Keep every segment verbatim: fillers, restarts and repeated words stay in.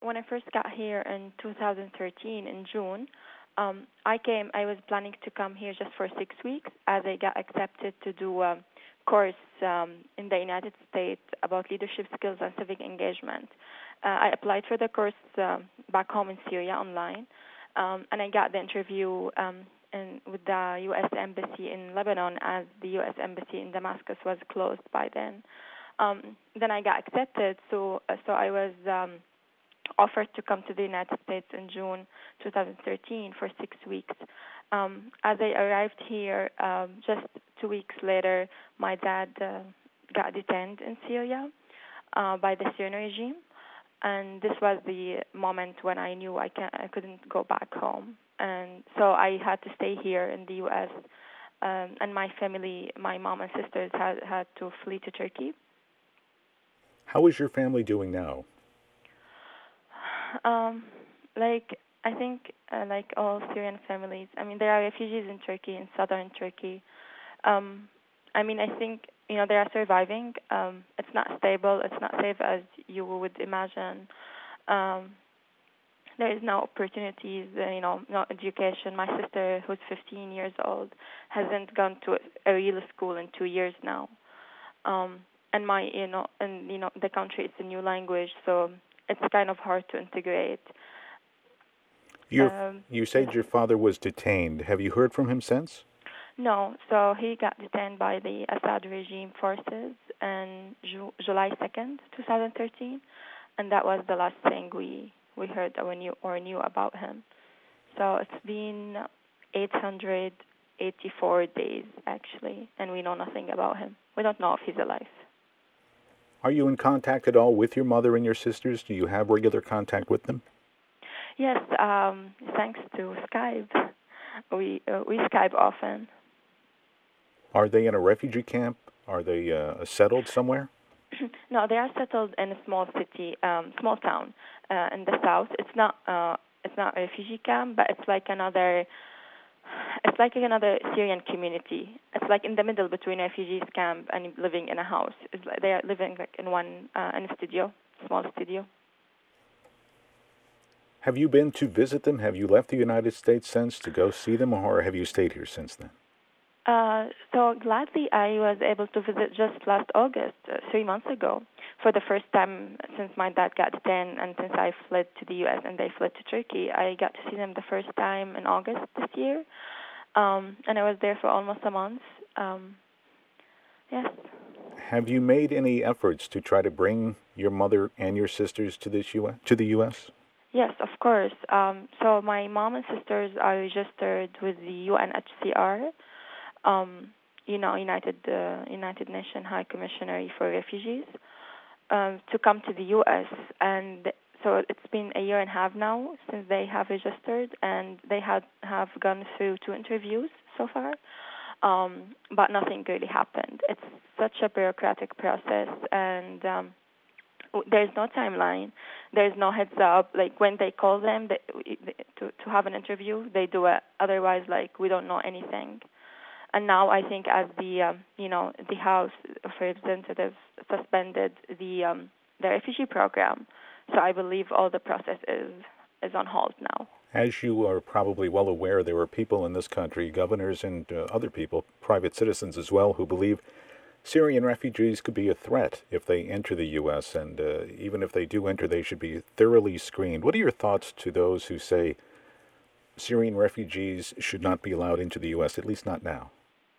when I first got here in two thousand thirteen in June, um, I came. I was planning to come here just for six weeks, as I got accepted to do a course um, in the United States about leadership skills and civic engagement. Uh, I applied for the course um, back home in Syria online, um, and I got the interview um, in, with the U S Embassy in Lebanon, as the U S Embassy in Damascus was closed by then. Um, then I got accepted, so uh, so I was um, offered to come to the United States in June two thousand thirteen for six weeks. Um, as I arrived here, um, just two weeks later, my dad uh, got detained in Syria uh, by the Syrian regime, and this was the moment when I knew I can I couldn't go back home, and so I had to stay here in the U S. Um, and my family, my mom and sisters, had had to flee to Turkey. How is your family doing now? Um, like I think, uh, like all Syrian families, I mean, there are refugees in Turkey, in southern Turkey. Um, I mean, I think you know they are surviving. Um, it's not stable. It's not safe as you would imagine. Um, there is no opportunities. Uh, you know, no education. My sister, who's fifteen years old, hasn't gone to a real school in two years now. Um, and my, you know, and you know, the country is a new language, so it's kind of hard to integrate. Your, Um, you yes. said your father was detained. Have you heard from him since? No, so he got detained by the Assad regime forces on Ju- July second, twenty thirteen, and that was the last thing we, we heard or knew, or knew about him. So it's been eight hundred eighty-four days, actually, and we know nothing about him. We don't know if he's alive. Are you in contact at all with your mother and your sisters? Do you have regular contact with them? Yes, um, thanks to Skype. We uh, we Skype often. Are they in a refugee camp? Are they uh, settled somewhere? No, they are settled in a small city, um, small town uh, in the south. It's not uh, it's not a refugee camp, but it's like another it's like another Syrian community. It's like in the middle between refugees camp and living in a house. It's like they are living like in one uh, in a studio, small studio. Have you been to visit them? Have you left the United States since to go see them, or have you stayed here since then? Uh, so gladly, I was able to visit just last August, uh, three months ago, for the first time since my dad got detained and since I fled to the U S and they fled to Turkey. I got to see them the first time in August this year, um, and I was there for almost a month. Um, yes. Have you made any efforts to try to bring your mother and your sisters to this U S to the U S? Yes, of course. Um, so my mom and sisters are registered with the U N H C R. Um, you know, United uh, United Nations High Commissioner for Refugees, um, to come to the U S. And so it's been a year and a half now since they have registered, and they had have gone through two interviews so far, um, but nothing really happened. It's such a bureaucratic process, and um, there's no timeline. There's no heads up. Like when they call them they, to to have an interview, they do it. Otherwise, like we don't know anything. And now I think as the um, you know the House of Representatives suspended the um, the refugee program, so I believe all the process is is on hold now. As you are probably well aware, there are people in this country, governors and uh, other people, private citizens as well, who believe Syrian refugees could be a threat if they enter the U S, and uh, even if they do enter, they should be thoroughly screened. What are your thoughts to those who say Syrian refugees should not be allowed into the U S, at least not now?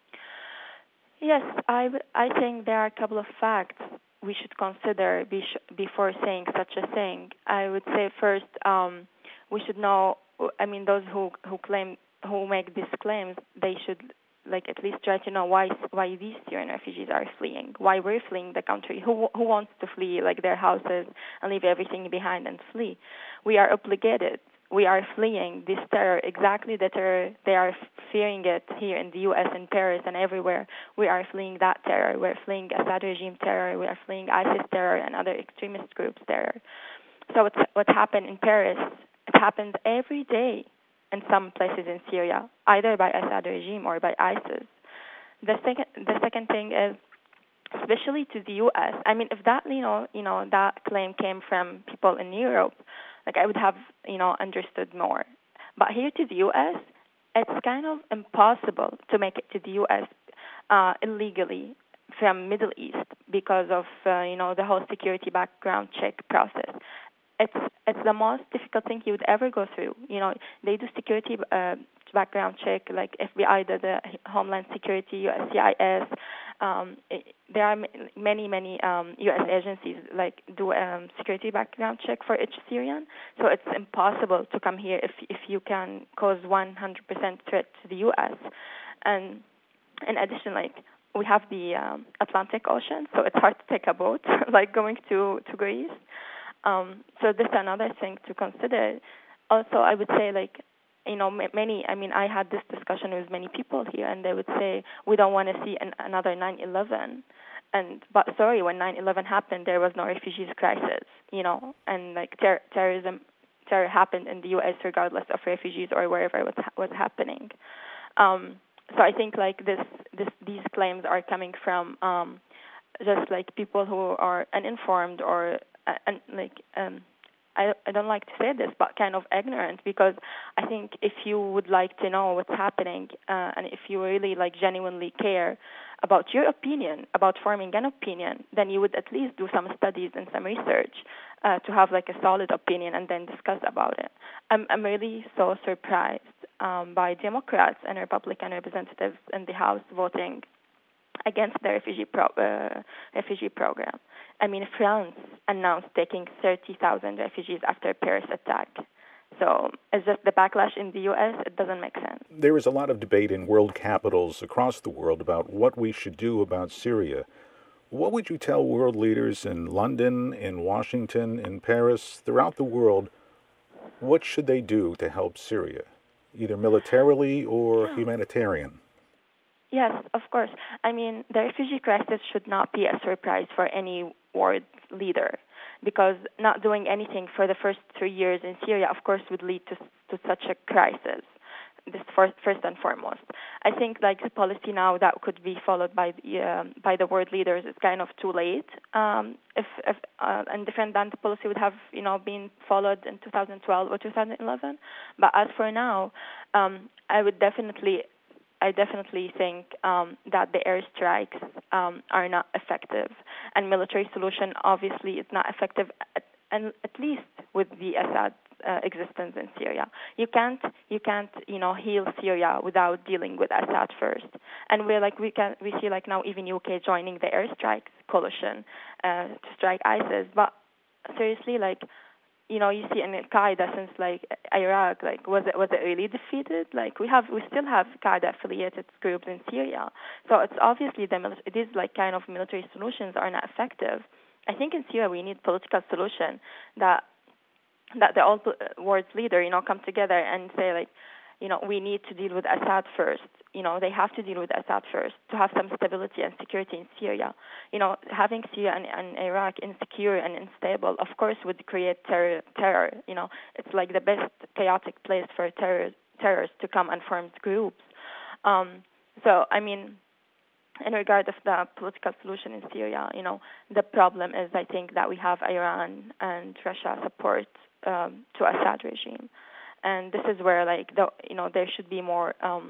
Yes, I, I think there are a couple of facts we should consider be sh- before saying such a thing. I would say first, um, we should know. I mean, those who who claim who make these claims, they should like at least try to know why why these Syrian refugees are fleeing, why we're fleeing the country. Who who wants to flee like their houses and leave everything behind and flee? We are obligated. We are fleeing this terror, exactly the terror they are fearing it here in the U S and Paris and everywhere. We are fleeing that terror. We're fleeing Assad regime terror. We are fleeing ISIS terror and other extremist groups terror. So what's, what happened in Paris, it happens every day in some places in Syria, either by Assad regime or by ISIS. The second, the second thing is, especially to the U S. I mean, if that you know, you know, that claim came from people in Europe, like I would have, you know, understood more. But here to the U S, it's kind of impossible to make it to the U S uh, illegally from Middle East because of uh, you know the whole security background check process. It's it's the most difficult thing you would ever go through. You know, they do security uh, background check, like F B I, the, the Homeland Security, U S C I S. Um, it, there are many many um, U S agencies like do um, security background check for each Syrian. So it's impossible to come here if if you can cause one hundred percent threat to the U S. And in addition, like we have the um, Atlantic Ocean, so it's hard to take a boat, like going to to Greece. Um, so this is another thing to consider. Also, I would say, like, you know, many, I mean, I had this discussion with many people here, and they would say, we don't want to see an, another nine eleven. And, but sorry, when nine eleven happened, there was no refugees crisis, you know, and, like, ter- terrorism, terror happened in the U S regardless of refugees or wherever it was, was happening. Um, so I think, like, this, this, these claims are coming from um, just, like, people who are uninformed or Uh, and like um, I I don't like to say this, but kind of ignorant, because I think if you would like to know what's happening uh, and if you really like genuinely care about your opinion, about forming an opinion, then you would at least do some studies and some research uh, to have like a solid opinion and then discuss about it. I'm I'm really so surprised um, by Democrats and Republican representatives in the House voting against the refugee pro- uh, refugee program. I mean, France announced taking thirty thousand refugees after a Paris attack. So it's just the backlash in the U S, it doesn't make sense. There is a lot of debate in world capitals across the world about what we should do about Syria. What would you tell world leaders in London, in Washington, in Paris, throughout the world? What should they do to help Syria, either militarily or Yeah. humanitarian? Yes, of course. I mean, the refugee crisis should not be a surprise for any world leader, because not doing anything for the first three years in Syria, of course, would lead to to such a crisis. This first, first and foremost. I think like the policy now that could be followed by the um, by the world leaders is kind of too late. Um, if if uh, and different than the policy would have you know been followed in two thousand twelve or two thousand eleven. But as for now, um, I would definitely. I definitely think um, that the airstrikes um, are not effective, and military solution obviously is not effective, at, and at least with the Assad uh, existence in Syria. You can't, you can't, you know, heal Syria without dealing with Assad first. And we're like, we can, we see like now even U K joining the airstrikes coalition uh, to strike ISIS. But seriously, like. You know, you see in Al-Qaeda since like Iraq, like was it was it really defeated? Like we have, we still have Qaeda affiliated groups in Syria. So it's obviously the it is like kind of military solutions are not effective. I think in Syria we need political solution that that the all world's leader, you know, come together and say like, you know, we need to deal with Assad first. You know, they have to deal with Assad first to have some stability and security in Syria. You know, having Syria and, and Iraq insecure and unstable, of course, would create terror. Terror. You know, it's like the best chaotic place for terror, terrorists to come and form groups. Um, so, I mean, in regard of the political solution in Syria, you know, the problem is, I think, that we have Iran and Russia support um, to Assad regime. And this is where, like, the, you know, there should be more um,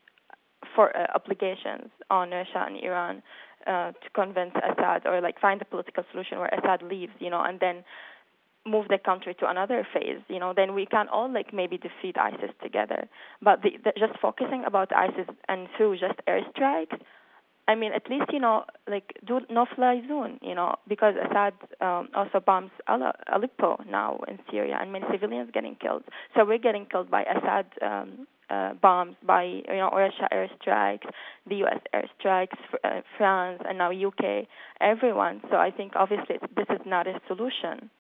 for uh, obligations on Russia and Iran uh, to convince Assad, or like find a political solution where Assad leaves, you know, and then move the country to another phase. You know, then we can all like maybe defeat ISIS together. But the, the, just focusing about ISIS and through just airstrikes, I mean, at least, you know, like do no-fly zone, you know, because Assad um, also bombs Aleppo now in Syria, and many civilians getting killed. So we're getting killed by Assad um, uh, bombs, by, you know, Russia airstrikes, the U S airstrikes, uh, France, and now U K, everyone. So I think obviously this is not a solution.